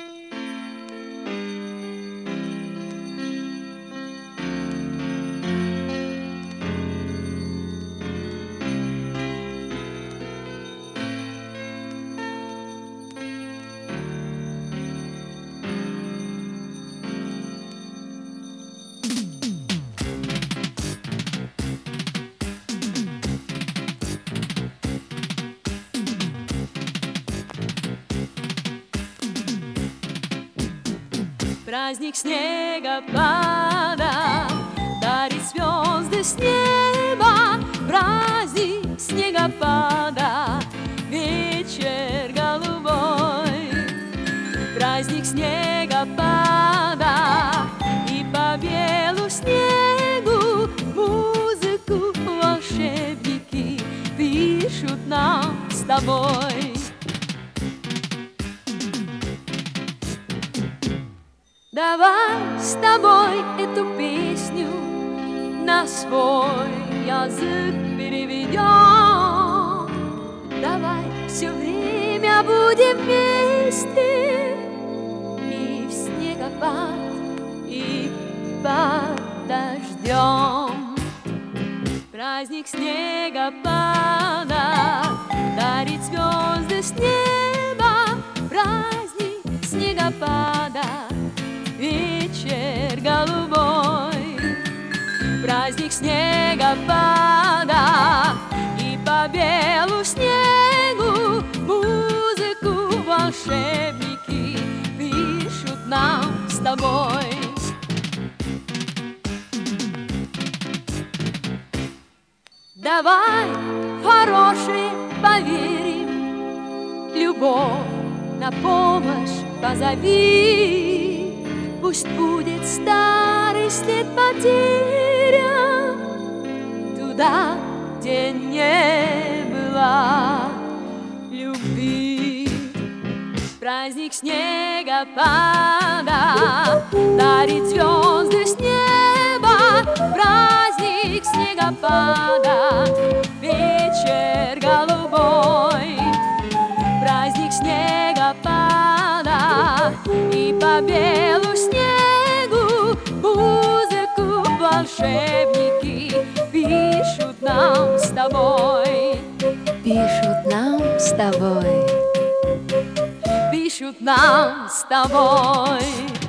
Праздник снегопада дарит звезды с неба. Праздник снегопада, вечер голубой. Праздник снегопада, и по белу снегу музыку волшебники пишут нам с тобой. Давай с тобой эту песню на свой язык переведем. Давай все время будем вместе и в снегопад, и под дождем. Праздник снегопада дарит звезды с неба. Праздник снегопада, вечер голубой. Праздник снегопада, и по белу снегу музыку волшебники пишут нам с тобой. Давай в хорошее поверим, любовь на помощь позови. Пусть будет старый след потерян туда, где не было любви. Праздник снегопада дарит звезды с неба. Праздник снегопада, вечер голубой. Праздник снегопада, и по белу снегу музыку волшебники пишут нам с тобой. Пишут нам с тобой. Пишут нам с тобой.